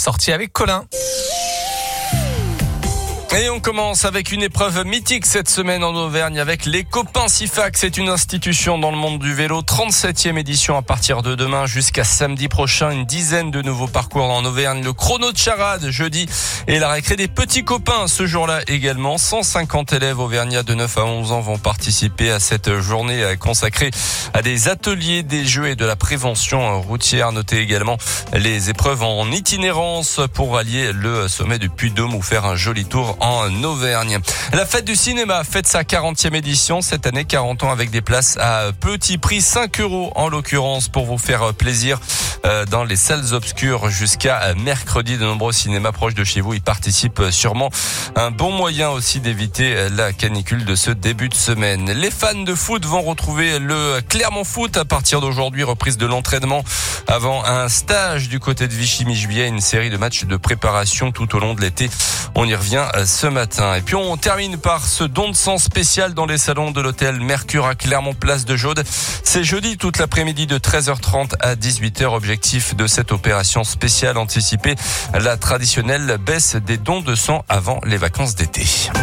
sortie avec Colin. Et on commence avec une épreuve mythique cette semaine en Auvergne avec les copains Sifac. C'est une institution dans le monde du vélo. 37e édition à partir de demain jusqu'à samedi prochain. Une dizaine de nouveaux parcours en Auvergne. Le chrono de charade jeudi et la récré des petits copains ce jour-là également. 150 élèves auvergnats de 9 à 11 ans vont participer à cette journée consacrée à des ateliers, des jeux et de la prévention routière. Notez également les épreuves en itinérance pour allier le sommet du Puy-de-Dôme ou faire un joli tour en Auvergne. La fête du cinéma fête sa 40e édition. Cette année, 40 ans avec des places à petit prix, 5 € en l'occurrence pour vous faire plaisir dans les salles obscures jusqu'à mercredi. De nombreux cinémas proches de chez vous y participent sûrement. Un bon moyen aussi d'éviter la canicule de ce début de semaine. Les fans de foot vont retrouver le Clermont Foot à partir d'aujourd'hui. Reprise de l'entraînement avant un stage du côté de Vichy-Mijuillet. Une série de matchs de préparation tout au long de l'été. On y revient ce matin. Et puis on termine par ce don de sang spécial dans les salons de l'hôtel Mercure à Clermont, place de Jaude. C'est jeudi toute l'après-midi de 13h30 à 18h. Objectif de cette opération spéciale, anticiper la traditionnelle baisse des dons de sang avant les vacances d'été.